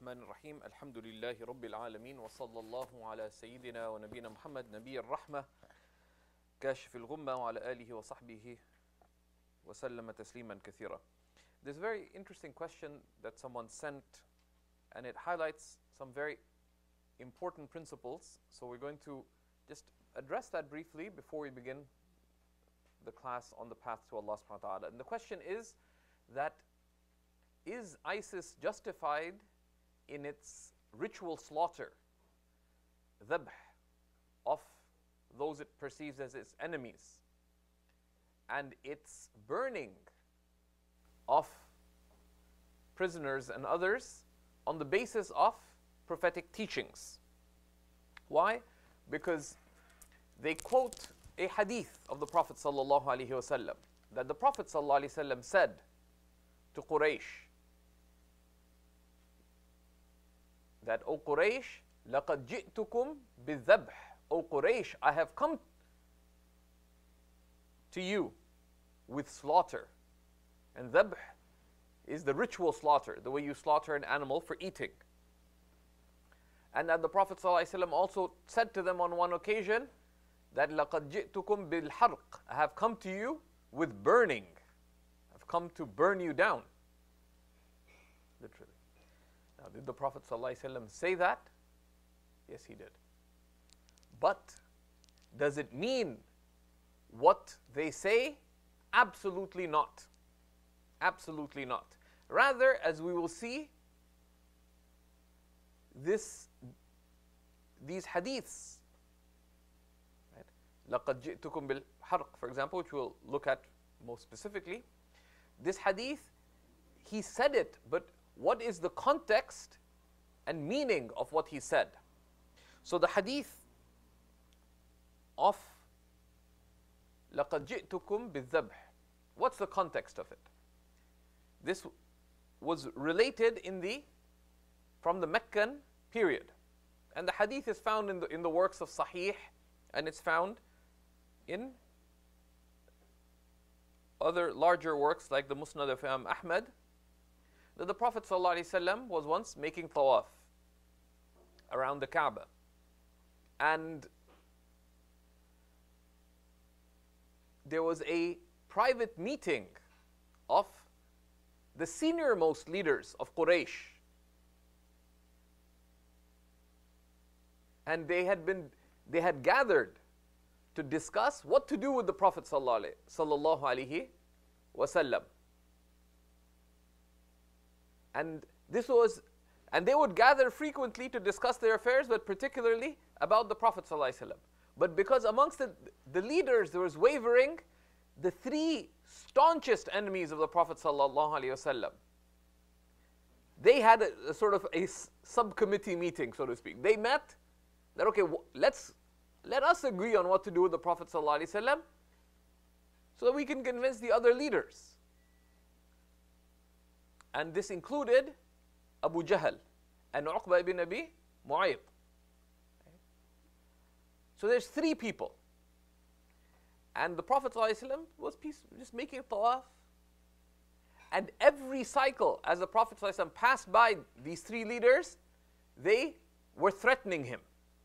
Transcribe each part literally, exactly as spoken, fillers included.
الرحمن الرحيم الحمد لله رب العالمين وصلى الله على سيدنا ونبينا محمد نبي الرحمة كاشف الغمة وعلى آله وصحبه وسلم تسليما كثيرا. There's a very interesting question that someone sent, and it highlights some very important principles. So we're going to just address that briefly before we begin the class on the path to Allah subhanahu wa ta'ala. And the question is that is ISIS justified in its ritual slaughter, dhabh, of those it perceives as its enemies, and its burning of prisoners and others on the basis of prophetic teachings? Why? Because they quote a hadith of the Prophet sallallahu alaihi wasallam, that the Prophet sallallahu alaihi wasallam said to Quraysh, that, O Quraysh, لَقَدْ جِئْتُكُمْ بِالذَّبْحِ, O Quraysh, I have come to you with slaughter. And dhabh is the ritual slaughter, the way you slaughter an animal for eating. And that the Prophet ﷺ also said to them on one occasion that لَقَدْ جِئْتُكُمْ بِالْحَرْقِ, I have come to you with burning. I've come to burn you down. Literally. Now, did the Prophet ﷺ say that? Yes, he did. But does it mean what they say? Absolutely not. Absolutely not. Rather, as we will see, this, these hadiths, right? لَقَدْ جِئْتُكُمْ بِالْحَرْقِ, for example, which we'll look at most specifically. This hadith, he said it, but what is the context and meaning of what he said? So the hadith of لَقَدْ جِئْتُكُمْ بِالذَّبْحِ, what's the context of it? This was related in the from the Meccan period. And the hadith is found in the, in the works of Sahih, and it's found in other larger works like the Musnad of Imam Ahmad, that the Prophet ﷺ was once making tawaf around the Kaaba. And there was a private meeting of the senior most leaders of Quraysh. And they had been, they had gathered to discuss what to do with the Prophet sallallahu alaihi wasallam. And this was, and they would gather frequently to discuss their affairs, but particularly about the Prophet sallallahu alaihi wasallam. But because amongst the, the leaders there was wavering, the three staunchest enemies of the Prophet sallallahu alaihi wasallam, they had a, a sort of a subcommittee meeting, so to speak. They met that, okay, let's let us agree on what to do with the Prophet sallallahu alaihi wasallam, so that we can convince the other leaders. And this included Abu Jahl and Uqba ibn Abi Mu'ayt. So there's three people. And the Prophet ﷺ was peace, just making tawaf. And every cycle, as the Prophet ﷺ passed by these three leaders, they were threatening him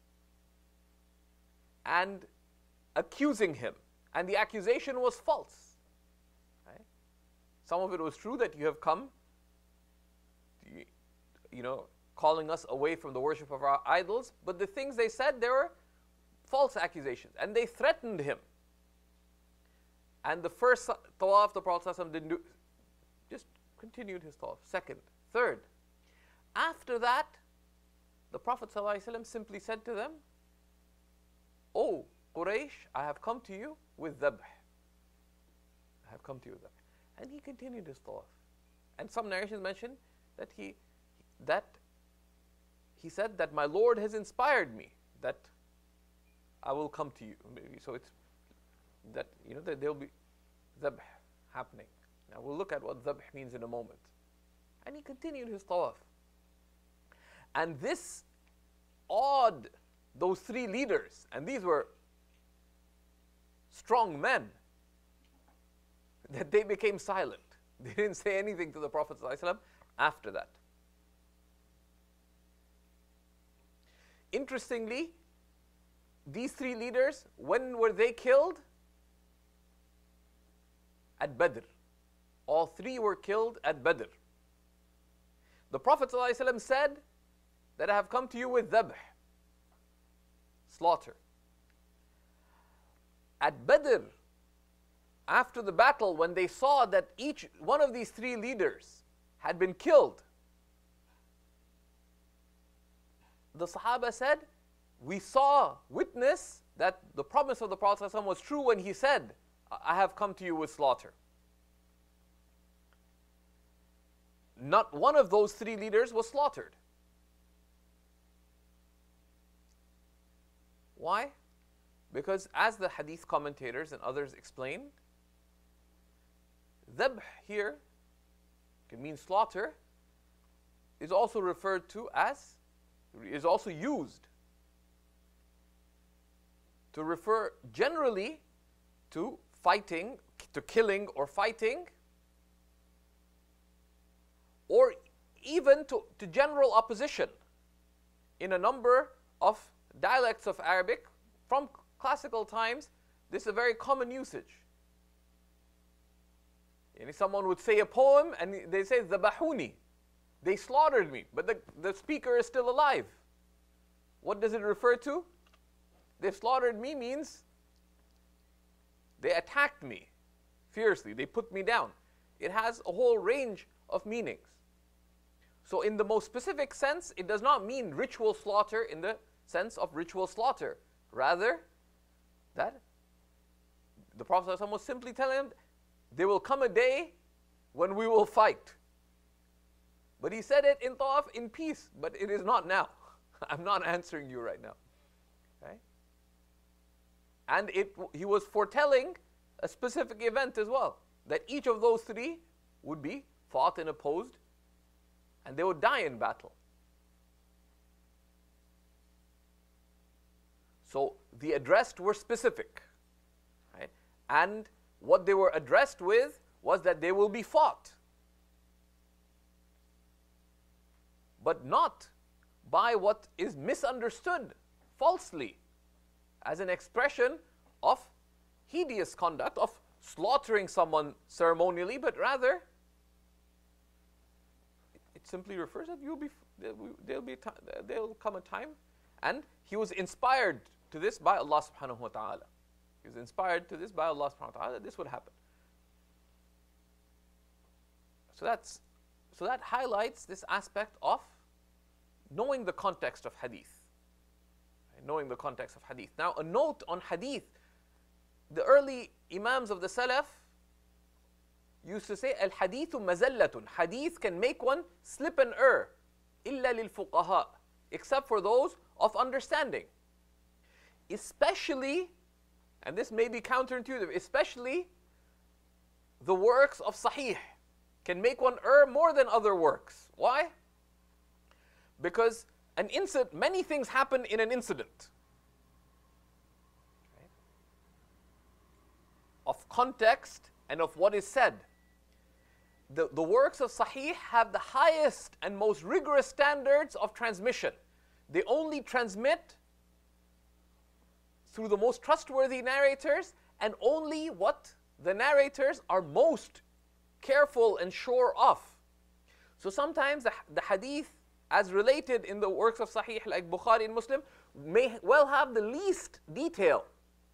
and accusing him. And the accusation was false. Right? Some of it was true, that you have come, you, you know, calling us away from the worship of our idols. But the things they said, they were false accusations. And they threatened him. And the first tawaf, the Prophet ﷺ didn't do, just continued his tawaf. Second, third. After that, the Prophet ﷺ simply said to them, O Quraysh, I have come to you with dhabh. I have come to you with dhabh. And he continued his tawaf. And some narrations mention that he, that he said that my Lord has inspired me, that I will come to you. So it's that, you know, that there'll be dhabh happening. Now we'll look at what dhabh means in a moment. And he continued his tawaf. And this awed those three leaders, and these were strong men, that they became silent. They didn't say anything to the Prophet ﷺ after that. interestingly, these three leaders, when were they killed? At Badr. All three were killed at Badr. The Prophet ﷺ said that I have come to you with dhabh, slaughter. At Badr, after the battle, when they saw that each one of these three leaders had been killed, the Sahaba said, we saw, witness that the promise of the Prophet ﷺ was true when he said, I have come to you with slaughter. Not one of those three leaders was slaughtered. Why? Because as the hadith commentators and others explain, dhabh here can mean slaughter, is also referred to as, is also used to refer generally to fighting, to killing or fighting, or even to, to general opposition. In a number of dialects of Arabic from classical times, this is a very common usage. And someone would say a poem and they say, Zabahuni, they slaughtered me, but the, the speaker is still alive. What does it refer to? They slaughtered me means they attacked me fiercely, they put me down. It has a whole range of meanings. So in the most specific sense, it does not mean ritual slaughter in the sense of ritual slaughter. Rather, that the Prophet ﷺ was simply telling him, there will come a day when we will fight. But he said it in Tawaf in peace, but it is not now. I'm not answering you right now. Okay? And it, he was foretelling a specific event as well, that each of those three would be fought and opposed, and they would die in battle. So the addressed were specific, right? And what they were addressed with was that they will be fought, but not by what is misunderstood falsely as an expression of hideous conduct, of slaughtering someone ceremonially, but rather it simply refers that you'll be, there'll be, there'll come a time, and he was inspired to this by Allah subhanahu wa ta'ala. He was inspired to this by Allah subhanahu wa ta'ala that this would happen. So that's, so that highlights this aspect of knowing the context of hadith. Right? Knowing the context of hadith. Now, a note on hadith. The early imams of the Salaf used to say, Al-hadithu mazallatun. Hadith can make one slip and err. Illa lil fuqaha. Except for those of understanding. Especially, and this may be counterintuitive, especially the works of Sahih can make one err more than other works. Why? Because an incident, many things happen in an incident. Okay. Of context and of what is said. The, the works of Sahih have the highest and most rigorous standards of transmission. They only transmit through the most trustworthy narrators, and only what the narrators are most careful and sure of. So sometimes the, the hadith, as related in the works of Sahih like Bukhari and Muslim, may well have the least detail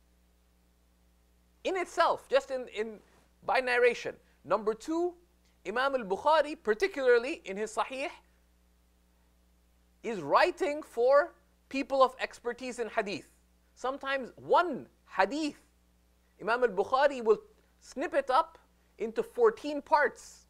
in itself, just in, in by narration. Number two, Imam al-Bukhari, particularly in his Sahih, is writing for people of expertise in hadith. Sometimes one hadith, Imam al-Bukhari will snip it up into fourteen parts.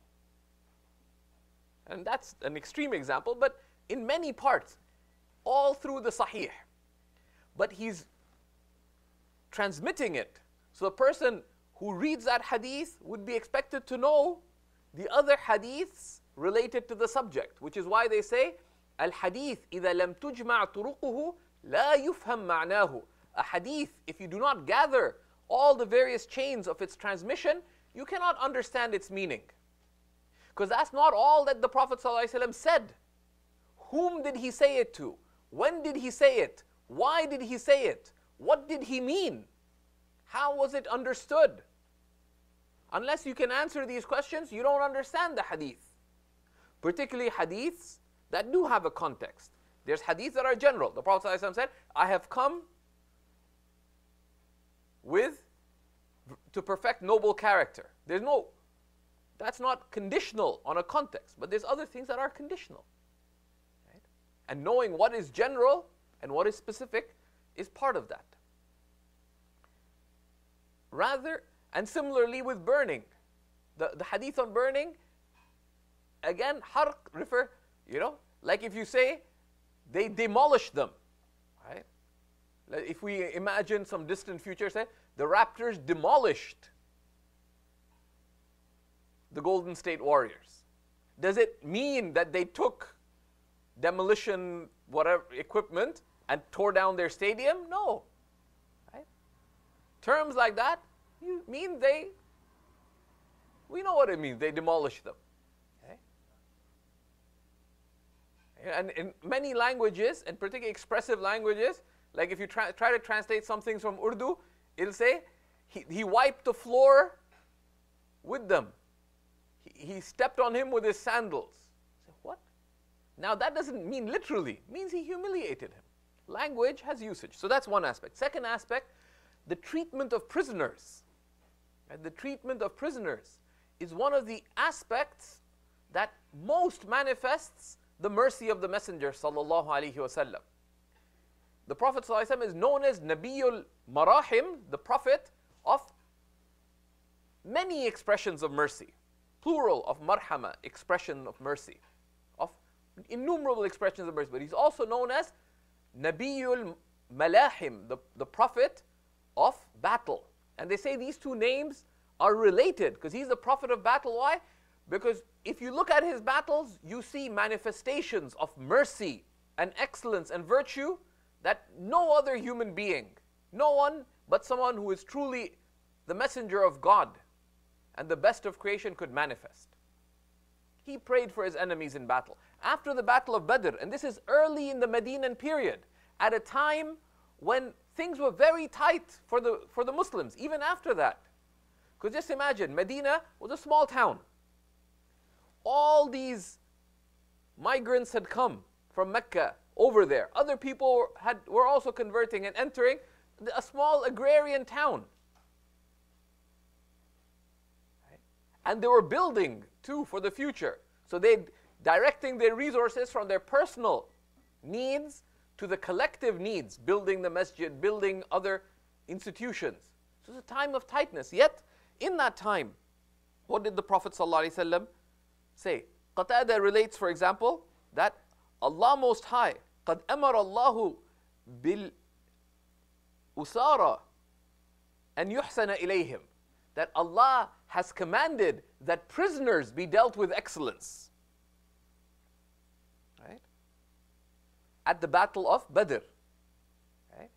And that's an extreme example, but in many parts, all through the Sahih. But he's transmitting it. So the person who reads that hadith would be expected to know the other hadiths related to the subject, which is why they say, Al-hadith إذا لم تجمع طرقه لا يفهم معناه. A hadith, if you do not gather all the various chains of its transmission, you cannot understand its meaning. Because that's not all that the Prophet ﷺ said. Whom did he say it to? When did he say it? Why did he say it? What did he mean? How was it understood? Unless you can answer these questions, you don't understand the hadith. Particularly hadiths that do have a context. There's hadiths that are general. The Prophet ﷺ said, I have come with, to perfect noble character. There's no, that's not conditional on a context, but there's other things that are conditional. Right? And knowing what is general and what is specific is part of that. Rather, and similarly with burning. The, the hadith on burning, again, harq refer, you know, like if you say, they demolished them, right? If we imagine some distant future, say, the Raptors demolished the Golden State Warriors. Does it mean that they took demolition whatever equipment and tore down their stadium? No. Right? Terms like that you mean they, we know what it means, they demolished them. Okay? And in many languages, and particularly expressive languages, like if you try, try to translate some things from Urdu, it'll say, he, he wiped the floor with them. He, he stepped on him with his sandals. Say, what? Now that doesn't mean literally, it means he humiliated him. Language has usage. So that's one aspect. Second aspect, the treatment of prisoners. And the treatment of prisoners is one of the aspects that most manifests the mercy of the Messenger sallallahu alaihi wasallam. The Prophet sallallahu alaihi wasallam is known as Nabiyul Marahim, the Prophet of many expressions of mercy, plural of marhama, expression of mercy, of innumerable expressions of mercy. But he's also known as Nabiyul Malahim, the, the Prophet of battle. And they say these two names are related because he's the Prophet of battle. Why? Because if you look at his battles, you see manifestations of mercy and excellence and virtue that no other human being, no one but someone who is truly the messenger of God and the best of creation could manifest. He prayed for his enemies in battle. After the Battle of Badr, and this is early in the Medinan period, at a time when things were very tight for the, for the Muslims, even after that. Because just imagine, Medina was a small town. All these migrants had come from Mecca over there. Other people had, were also converting and entering a small agrarian town. Right? And they were building too for the future. So they directing their resources from their personal needs to the collective needs, building the masjid, building other institutions. So it's a time of tightness. Yet, in that time, what did the Prophet ﷺ say? Qatada relates, for example, that Allah Most High, قَدْ أَمَرَ اللَّهُ بِالْأُسَارَ أَنْ يُحْسَنَ إِلَيْهِمْ, that Allah has commanded that prisoners be dealt with excellence. Right? At the Battle of Badr. Right?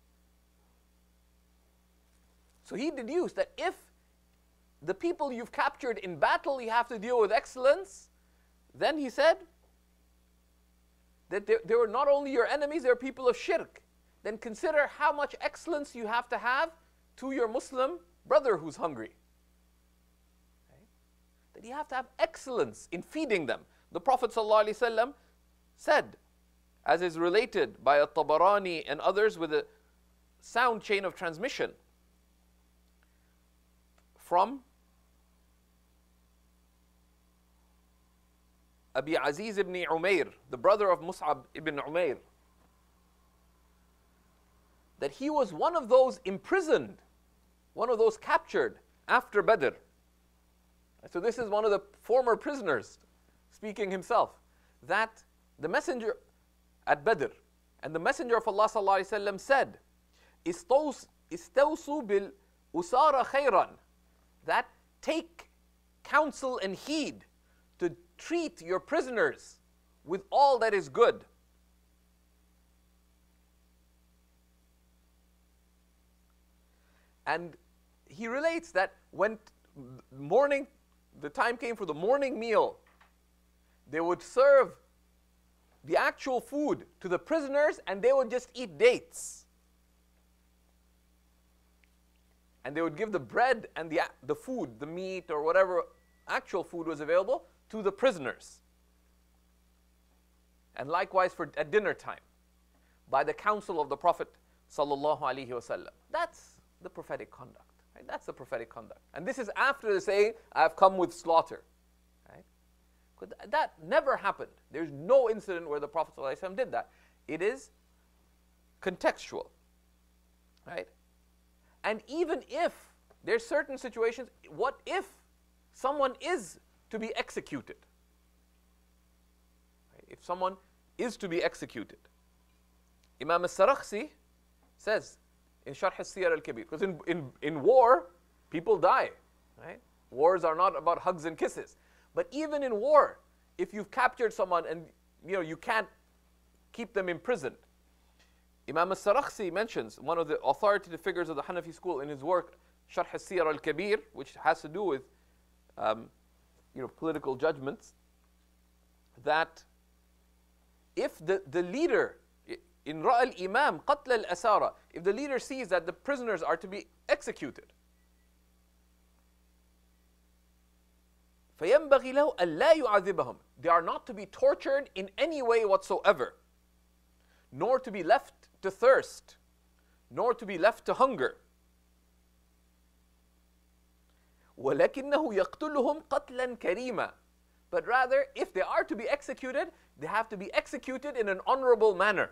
So he deduced that if the people you've captured in battle you have to deal with excellence, then he said that they, they were not only your enemies, they were people of shirk. Then consider how much excellence you have to have to your Muslim brother who's hungry. Okay? That you have to have excellence in feeding them. The Prophet ﷺ said, as is related by At-Tabarani and others with a sound chain of transmission, from Abi Aziz ibn Umair, the brother of Mus'ab ibn Umair, that he was one of those imprisoned, one of those captured after Badr. So this is one of the former prisoners speaking himself, that the messenger at Badr, and the messenger of Allah sallallahu alaihi wasallam said, "Istawsu bil usara khayran," that take counsel and heed to treat your prisoners with all that is good. And he relates that when morning, the time came for the morning meal, they would serve the actual food to the prisoners and they would just eat dates. And they would give the bread and the, the food, the meat or whatever actual food was available, to the prisoners. And likewise for at dinner time, by the counsel of the Prophet sallallahu alaihi wasallam. That's the prophetic conduct. Right? That's the prophetic conduct. And this is after the saying, "I've come with slaughter." Right? But that never happened. There's no incident where the Prophet sallallahu alaihi wasallam did that. It is contextual. Right? And even if there's certain situations, what if someone is to be executed? Right? If someone is to be executed. Imam al-Sarakhsi says in Sharh al-Siyar al-Kabir, because in, in, in war, people die. Right? Wars are not about hugs and kisses. But even in war, if you've captured someone and you know you can't keep them imprisoned, Imam al-Sarakhsi mentions, one of the authoritative figures of the Hanafi school in his work, Sharh al-Siyar al-Kabir, which has to do with um, you know, political judgments, that if the, the leader, in Ra' al-Imam, Qatl al-Asara, if the leader sees that the prisoners are to be executed, فَيَنْبَغِي لَهُ أَلَّا يُعَذِبَهُمْ, they are not to be tortured in any way whatsoever, nor to be left to thirst, nor to be left to hunger. وَلَكِنَّهُ يَقْتُلُهُمْ قَتْلًا كَرِيمًا, but rather, if they are to be executed, they have to be executed in an honorable manner.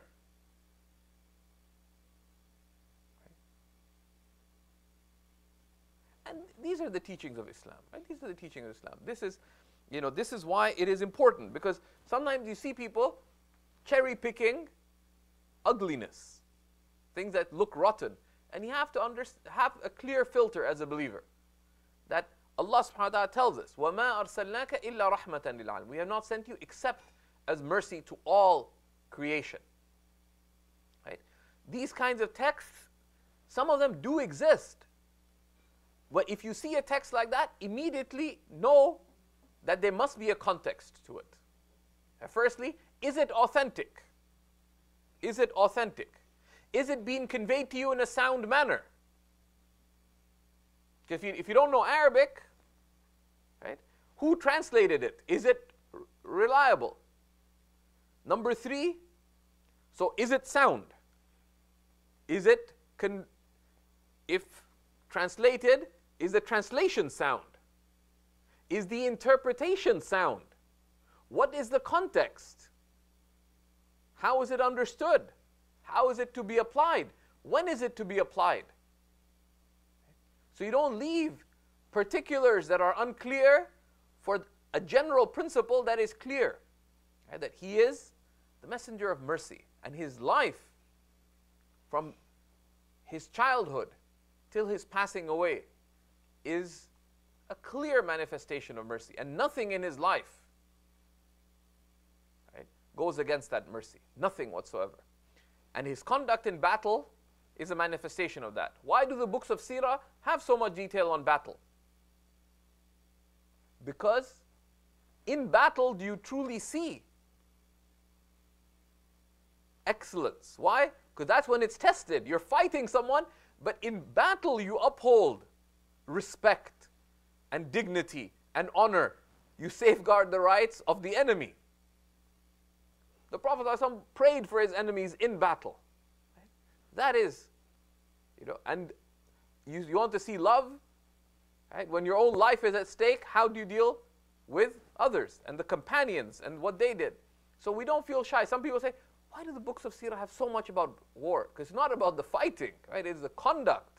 And these are the teachings of Islam, right? These are the teachings of Islam. This is, you know, this is why it is important, because sometimes you see people cherry picking ugliness, things that look rotten, and you have to under, have a clear filter as a believer, that Allah subhanahu wa ta'ala tells us, وَمَا أَرْسَلْنَاكَ إِلَّا رَحْمَةً لِلْعَالَمِينَ, we have not sent you except as mercy to all creation. Right? These kinds of texts, some of them do exist. But if you see a text like that, immediately know that there must be a context to it. And firstly, is it authentic? Is it authentic? Is it being conveyed to you in a sound manner? If you, if you don't know Arabic, right, who translated it? Is it r- reliable? Number three, so is it sound? Is it, con- if translated, is the translation sound? Is the interpretation sound? What is the context? How is it understood? How is it to be applied? When is it to be applied? So you don't leave particulars that are unclear for a general principle that is clear. Right? That He is the messenger of mercy, and His life from His childhood till His passing away is a clear manifestation of mercy, and nothing in His life, right, goes against that mercy. Nothing whatsoever. And His conduct in battle is a manifestation of that. Why do the books of Seerah have so much detail on battle? Because in battle do you truly see excellence. Why? Because that's when it's tested. You're fighting someone, but in battle you uphold respect and dignity and honor. You safeguard the rights of the enemy. The Prophet ﷺ prayed for his enemies in battle. That is, you know, and you, you want to see love, right? When your own life is at stake, how do you deal with others and the companions and what they did? So we don't feel shy. Some people say, why do the books of Seerah have so much about war? Because it's not about the fighting, right? It's the conduct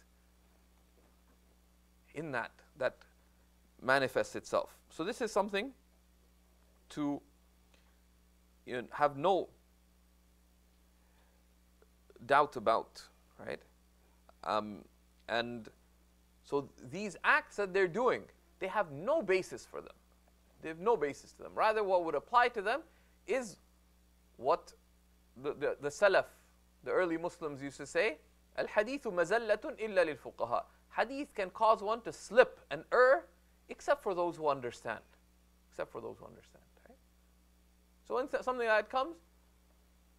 in that that manifests itself. So this is something to, you know, have no doubt about, right? Um, and so these acts that they're doing, they have no basis for them. They have no basis to them. Rather, what would apply to them is what the, the, the Salaf, the early Muslims used to say, Al-hadithu mazallatun illa lil-fuqaha. Hadith can cause one to slip and err, except for those who understand. Except for those who understand. Right? So when th- something like that comes,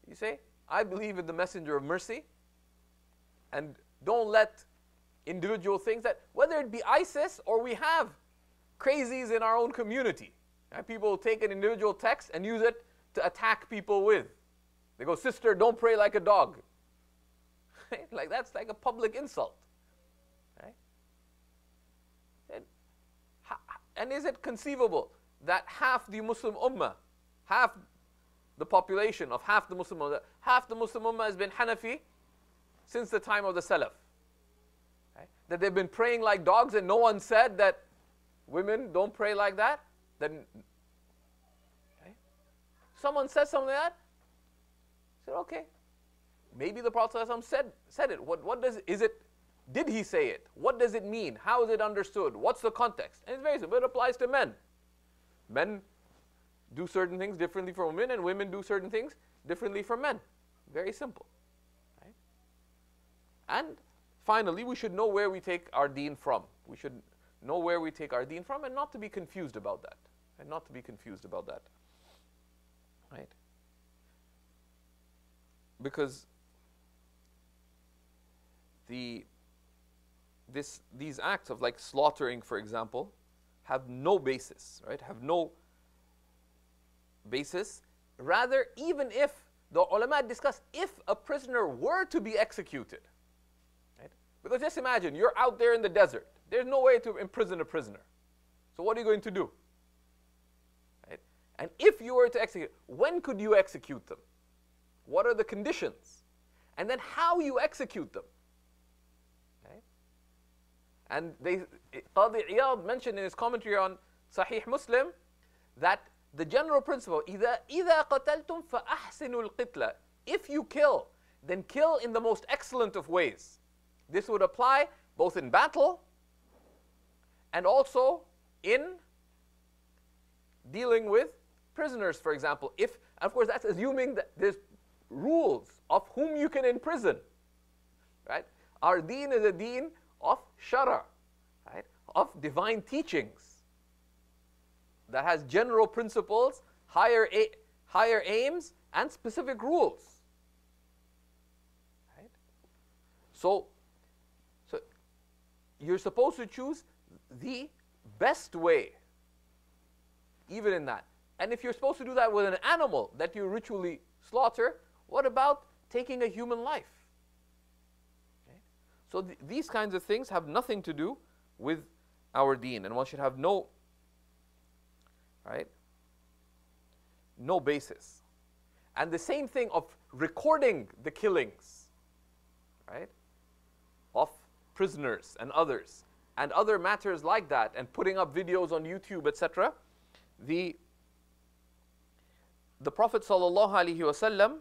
You say, I believe in the messenger of mercy, and don't let individual things that, whether it be ISIS or we have crazies in our own community. Right? People take an individual text and use it to attack people with. They go, sister, don't pray like a dog. Right? Like that's like a public insult. Right? And, and is it conceivable that half the Muslim ummah, half the population of half the Muslim ummah, half the Muslim ummah has been Hanafi since the time of the Salaf? Right? That they've been praying like dogs and no one said that women don't pray like that? Then, okay. Someone says something like that? I said, okay. Maybe the Prophet ﷺ said, said it. What, what does, is it, did he say it? What does it mean? How is it understood? What's the context? And it's very simple. It applies to men. Men do certain things differently from women, and women do certain things differently from men. Very simple. Right? And finally, we should know where we take our deen from. We should know where we take our deen from and not to be confused about that. And not to be confused about that. Right? Because the this these acts of like slaughtering, for example, have no basis, right? Have no basis. Rather, even if the ulama discuss if a prisoner were to be executed, right? Because just imagine you're out there in the desert. There's no way to imprison a prisoner. So what are you going to do? Right? And if you were to execute, when could you execute them? What are the conditions? And then how you execute them. Okay? And they, Qadi Iyad mentioned in his commentary on Sahih Muslim that the general principle, إِذَا إِذَا قَتَلْتُمْ فَأَحْسِنُوا الْقِتْلَ. If you kill, then kill in the most excellent of ways. This would apply both in battle and also in dealing with prisoners, for example. If, of course, that's assuming that there's rules of whom you can imprison, right? Our deen is a deen of shara, right? Of divine teachings that has general principles, higher, a higher aims, and specific rules, right? So, so you're supposed to choose the best way, even in that. And if you're supposed to do that with an animal that you ritually slaughter, what about taking a human life? Okay? So th these kinds of things have nothing to do with our deen, and one should have no, right, no basis. And the same thing of recording the killings, right, of prisoners and others, and other matters like that, and putting up videos on YouTube, et cetera. The the Prophet sallallahu alaihi wasallam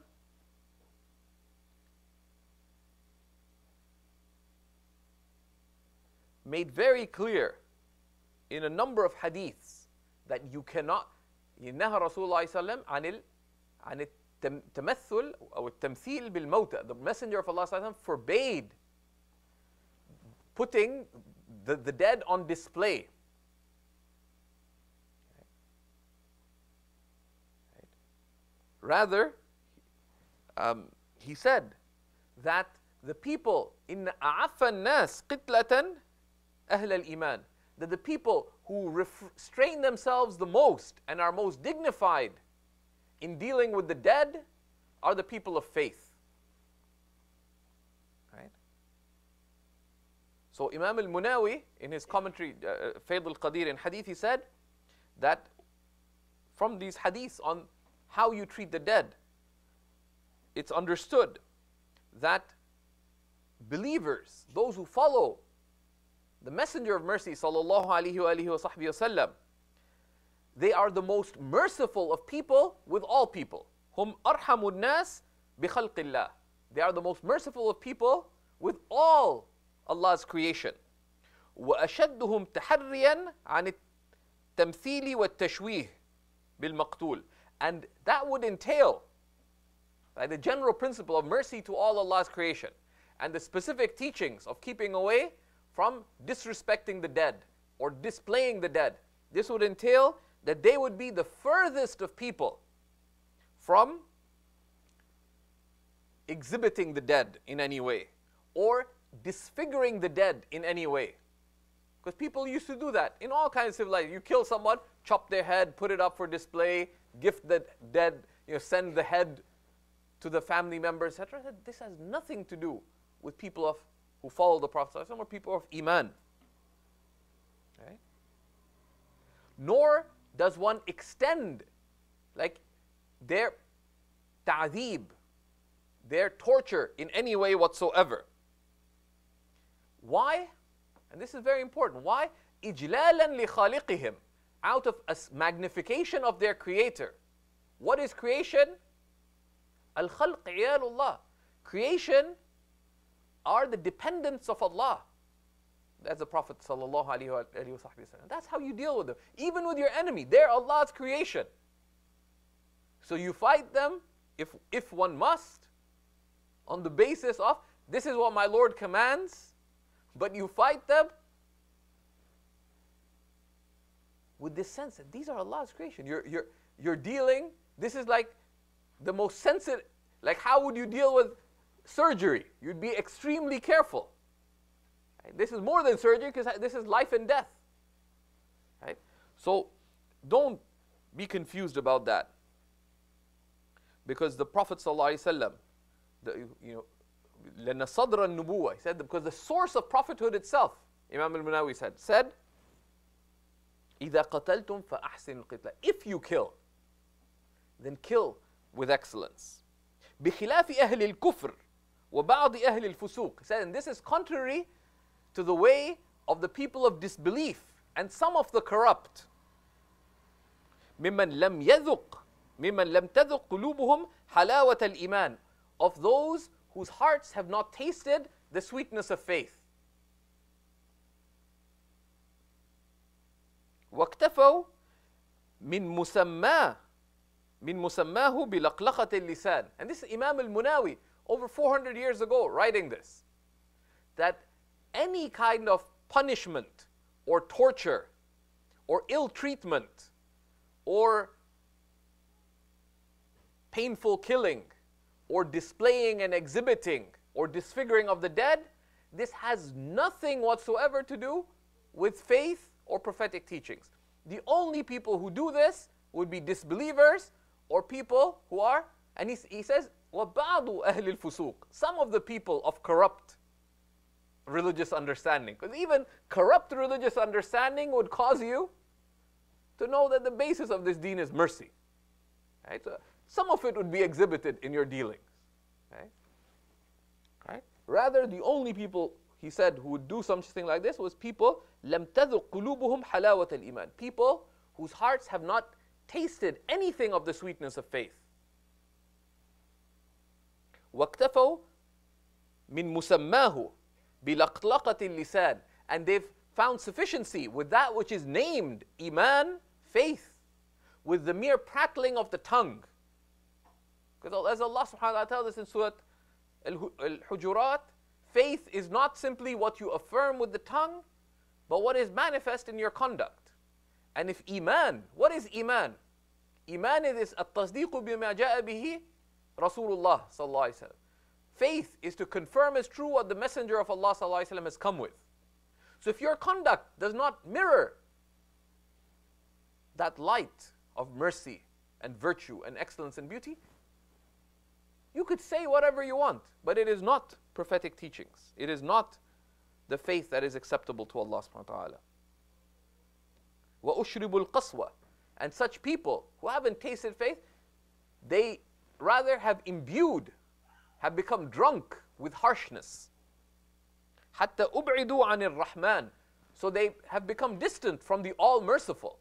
made very clear in a number of hadiths that you cannot. ينهى رسول الله صلى الله عليه وسلم عن عن التمثل أو التمثيل بالموتى. The Messenger of Allah صلى الله عليه وسلم forbade putting the, the dead on display. Rather, um, he said that the people in أعف الناس قتلة أهل الإيمان, that the people who restrain themselves the most and are most dignified in dealing with the dead are the people of faith. Right? So Imam al-Munawi, in his commentary, uh, Fayd al-Qadir in hadith, he said that from these hadiths on how you treat the dead, it's understood that believers, those who follow the Messenger of Mercy, sallallahu alaihi wa alihi wa sahbihi wasallam, they are the most merciful of people with all people. Hum arhamun nas bi khalqillah. They are the most merciful of people with all Allah's creation. Wa ashadduhum taharriyan an at-tamthili wa at-tashwih bil maqtul. And that would entail, right, the general principle of mercy to all Allah's creation and the specific teachings of keeping away from disrespecting the dead or displaying the dead. This would entail that they would be the furthest of people from exhibiting the dead in any way or disfiguring the dead in any way. Because people used to do that in all kinds of civilizations. You kill someone, chop their head, put it up for display, gift the dead, you know, send the head to the family members, et cetera. This has nothing to do with people of who follow the Prophet ﷺ or people of Iman. Okay? Nor does one extend like their ta'zeeb, their torture in any way whatsoever. Why? And this is very important. Why? إِجْلَالًا لِخَالِقِهِمْ, out of a magnification of their Creator. What is creation? Al-Khalq iyalullah. Creation are the dependents of Allah. That's the Prophet sallallahu alaihi wasallam. That's how you deal with them. Even with your enemy, they're Allah's creation. So you fight them if, if one must, on the basis of, this is what my Lord commands, but you fight them with this sense that these are Allah's creation. You're, you're, you're dealing, this is like the most sensitive, like how would you deal with surgery? You'd be extremely careful. Right? This is more than surgery because this is life and death. Right? So don't be confused about that. Because the Prophet ﷺ, the, you know, لَنَّ صَدْرَ النُّبُوَّةِ, he said, because the source of prophethood itself, Imam al-Munawi said, said, إِذَا قَتَلْتُمْ فَأَحْسِنُ الْقِتْلَ. If you kill, then kill with excellence. بِخِلَافِ أَهْلِ الْكُفْرِ وَبَعْضِ أَهْلِ الْفُسُوقِ. He said, and this is contrary to the way of the people of disbelief and some of the corrupt. مِمَّنْ لَمْ يَذُقْ مِمَّنْ لَمْ تَذُقْ قُلُوبُهُمْ حَلَاوَةَ الْإِيمَانِ. Of those whose hearts have not tasted the sweetness of faith. وَاكْتَفَوْا مِنْ مُسَمَّاهُ مِنْ مُسَمَّاهُ بِلَقْلَقَةِ اللِّسَانِ. And this is Imam al-Munawi, over four hundred years ago, writing this. That any kind of punishment or torture or ill treatment or painful killing or displaying and exhibiting or disfiguring of the dead, this has nothing whatsoever to do with faith or prophetic teachings. The only people who do this would be disbelievers or people who are, and he, he says, وَبَعْضُ أَهْلِ الْفُسُوقِ, some of the people of corrupt religious understanding. Because even corrupt religious understanding would cause you to know that the basis of this deen is mercy. Right? So some of it would be exhibited in your dealings. Right? Right? Rather, the only people, he said, who would do something like this was people لَمْ تَذُقْ قُلُوبُهُمْ حَلَاوَةَ الْإِيمَانِ, people whose hearts have not tasted anything of the sweetness of faith. وَاكْتَفَوْا مِنْ مُسَمَّاهُ بِلَقْلَقَةِ اللِّسَانِ, and they've found sufficiency with that which is named Iman, faith, with the mere prattling of the tongue. Because as Allah subhanahu wa ta'ala tells us in Surah Al-Hujurat, faith is not simply what you affirm with the tongue, but what is manifest in your conduct. And if Iman, what is Iman? Iman is at-tasdiqu bima ja'a bihi Rasulullah sallallahu alaihi wasallam. Faith is to confirm as true what the Messenger of Allah sallallahu alaihi wasallam has come with. So if your conduct does not mirror that light of mercy and virtue and excellence and beauty, you could say whatever you want, but it is not prophetic teachings. It is not the faith that is acceptable to Allah subhanahu wa ta'ala. وَأُشْرِبُ الْقَصْوَةِ, and such people who haven't tasted faith, they rather have imbued, have become drunk with harshness. حَتَّى أُبْعِدُوا عَنِ الرَّحْمَنِ, so they have become distant from the All-Merciful.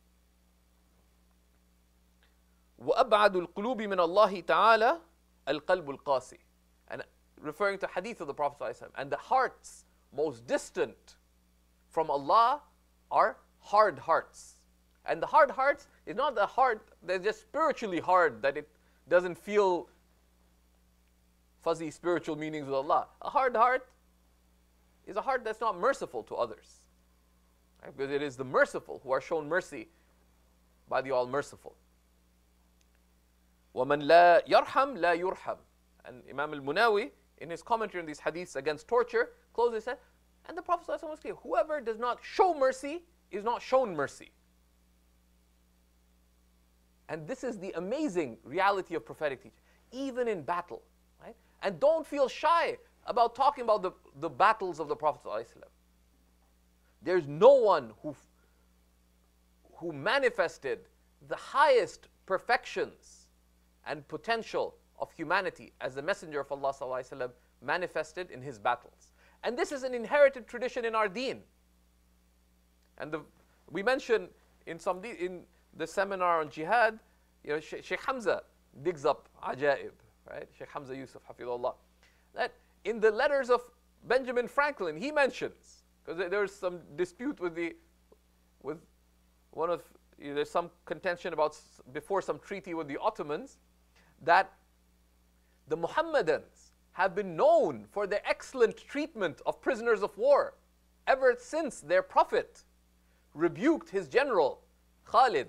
وَأَبْعَدُ الْقُلُوبِ مِنَ اللَّهِ تَعَالَى الْقَلْبُ الْقَاسِي, and referring to hadith of the Prophet ﷺ, and the hearts most distant from Allah are hard hearts. And the hard hearts is not the heart that's just spiritually hard, that it doesn't feel fuzzy spiritual meanings with Allah. A hard heart is a heart that's not merciful to others. Right? Because it is the merciful who are shown mercy by the All-Merciful. وَمَنْ لَا يَرْحَمْ لَا يُرْحَمْ, And Imam al-Munawi, in his commentary on these hadiths against torture, closely said, and the Prophet ﷺ was clear, whoever does not show mercy is not shown mercy. And this is the amazing reality of prophetic teaching, even in battle. Right? And don't feel shy about talking about the, the battles of the Prophet ﷺ. There's no one who, who manifested the highest perfections and potential of humanity as the Messenger of Allah ﷺ manifested in his battles. And this is an inherited tradition in our deen. And the, we mentioned in some in the seminar on jihad, you know, Sheikh Hamza digs up ajaib, right? Sheikh Hamza Yusuf, hafidhullah, that in the letters of Benjamin Franklin, he mentions, because there's some dispute with the, with one of, you know, there's some contention about before some treaty with the Ottomans, that the Muhammadans have been known for their excellent treatment of prisoners of war ever since their prophet rebuked his general Khalid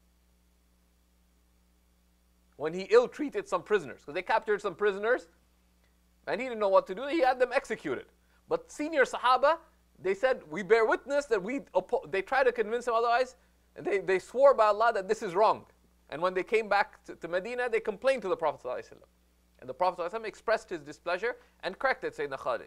when he ill-treated some prisoners, because they captured some prisoners and he didn't know what to do. He had them executed. But senior Sahaba, they said, we bear witness that we, they tried to convince him otherwise, and they, they swore by Allah that this is wrong. And when they came back to, to Medina, they complained to the Prophet ﷺ. And the Prophet ﷺ expressed his displeasure and corrected Sayyidina Khalid.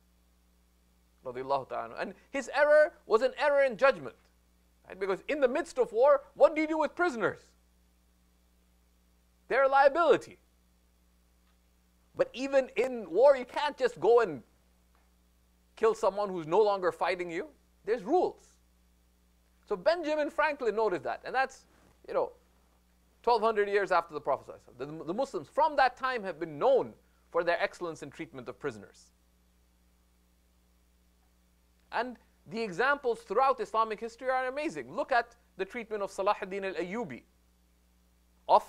And his error was an error in judgment. Right? Because in the midst of war, what do you do with prisoners? They're a liability. But even in war, you can't just go and kill someone who's no longer fighting you. There's rules. So Benjamin Franklin noticed that. And that's, you know, twelve hundred years after the Prophet ﷺ. The, the Muslims from that time have been known for their excellence in treatment of prisoners. And the examples throughout Islamic history are amazing. Look at the treatment of Salah ad-Din al-Ayyubi, of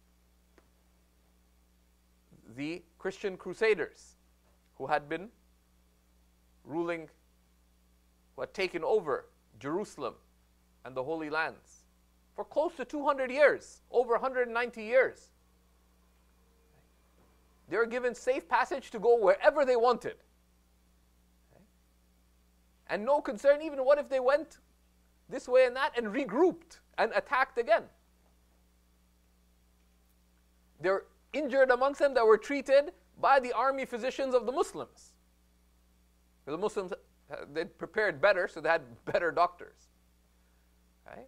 the Christian crusaders who had been ruling, who had taken over Jerusalem and the Holy Lands for close to two hundred years, over one hundred ninety years. They were given safe passage to go wherever they wanted. And no concern even what if they went this way and that and regrouped and attacked again. There were injured amongst them that were treated by the army physicians of the Muslims. The Muslims, they prepared better, so they had better doctors. Right?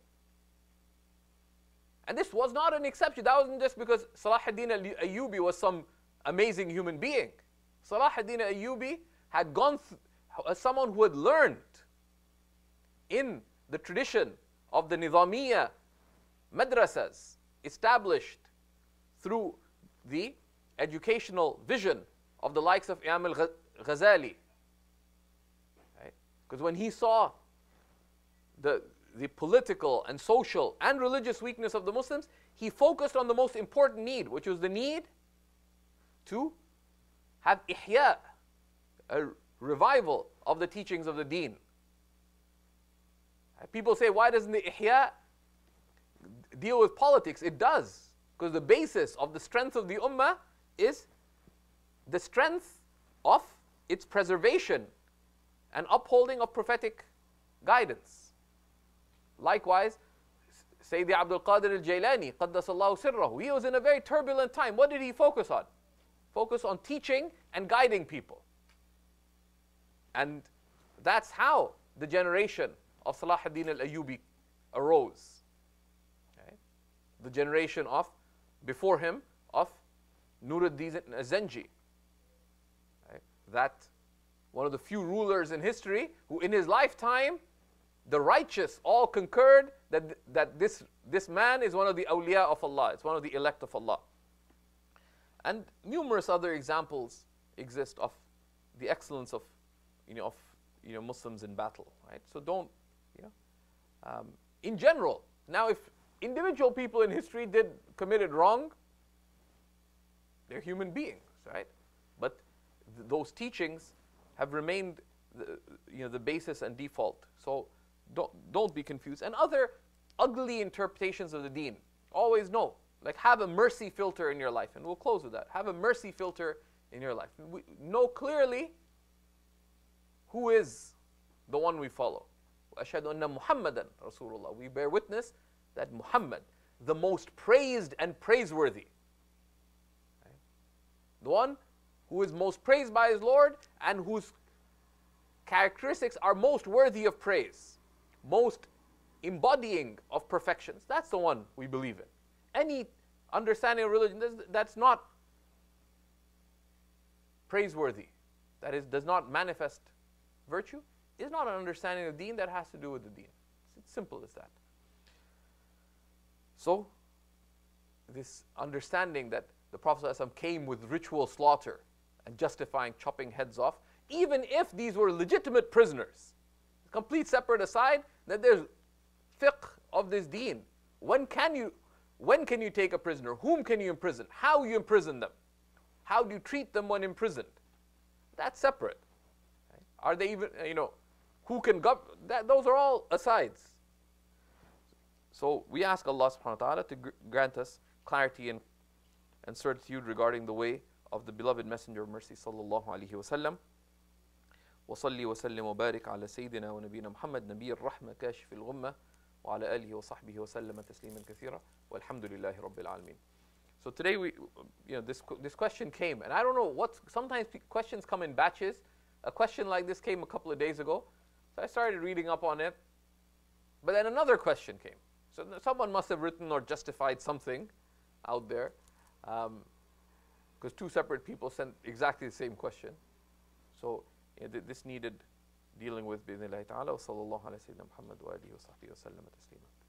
And this was not an exception. That wasn't just because Salah ad-Din al-Ayyubi was some amazing human being. Salah ad-Din al-Ayyubi had gone th- as someone who had learned in the tradition of the Nizamiya madrasas established through the educational vision of the likes of Imam al-Ghazali. Right? Because when he saw the, the political and social and religious weakness of the Muslims, he focused on the most important need, which was the need to have ihya, a revival of the teachings of the deen. People say, why doesn't the ihya deal with politics? It does. Because the basis of the strength of the ummah is the strength of its preservation and upholding of prophetic guidance. Likewise, Sayyidi Abdul Qadir al-Jailani, Qaddasallahu sirrahu, he was in a very turbulent time. What did he focus on? Focus on teaching and guiding people. And that's how the generation of Salah ad-Din al-Ayyubi arose. Okay? The generation of, before him, of Nuruddin Zenji. Right? That one of the few rulers in history who in his lifetime, the righteous all concurred that, that this, this man is one of the awliya of Allah. It's one of the elect of Allah. And numerous other examples exist of the excellence of, you know, of you know, Muslims in battle, right? So don't, you know, um, in general. Now, if individual people in history did committed wrong, they're human beings, right? But th- those teachings have remained, the, you know, the basis and default. So don't don't be confused. And other ugly interpretations of the deen. Always know Like, have a mercy filter in your life. And we'll close with that. Have a mercy filter in your life. We know clearly who is the one we follow. أَشْهَدُ أَنَّ مُحَمَّدًا رَسُولُ اللَّهِ. We bear witness that Muhammad, the most praised and praiseworthy, right? The one who is most praised by his Lord and whose characteristics are most worthy of praise, most embodying of perfections. That's the one we believe in. Any understanding of religion that's not praiseworthy, that is, does not manifest virtue, is not an understanding of deen that has to do with the deen. It's simple as that. So, this understanding that the Prophet ﷺ came with ritual slaughter and justifying chopping heads off, even if these were legitimate prisoners, complete separate aside, that there's fiqh of this deen. When can you, when can you take a prisoner? Whom can you imprison? How you imprison them? How do you treat them when imprisoned? That's separate. Right? Are they even, you know, who can govern? That, those are all asides. So we ask Allah subhanahu wa ta'ala to gr grant us clarity and, and certitude regarding the way of the beloved Messenger of Mercy sallallahu alayhi wa sallam. وصلي وسلم وبارك على سيدنا ونبينا محمد نبي الرحمة كاشف الغمة وعلى آله وصحبه وسلم تسليما كثيرا والحمد لله رب العالمين. So today we, you know, this this question came, and I don't know what. Sometimes questions come in batches. A question like this came a couple of days ago, so I started reading up on it. But then another question came. So someone must have written or justified something out there, because um, two separate people sent exactly the same question. So you know, th this needed dealing with. بإذن الله تعالى وصلى الله على سيدنا محمد وآله وصحبه وسلم تسليما.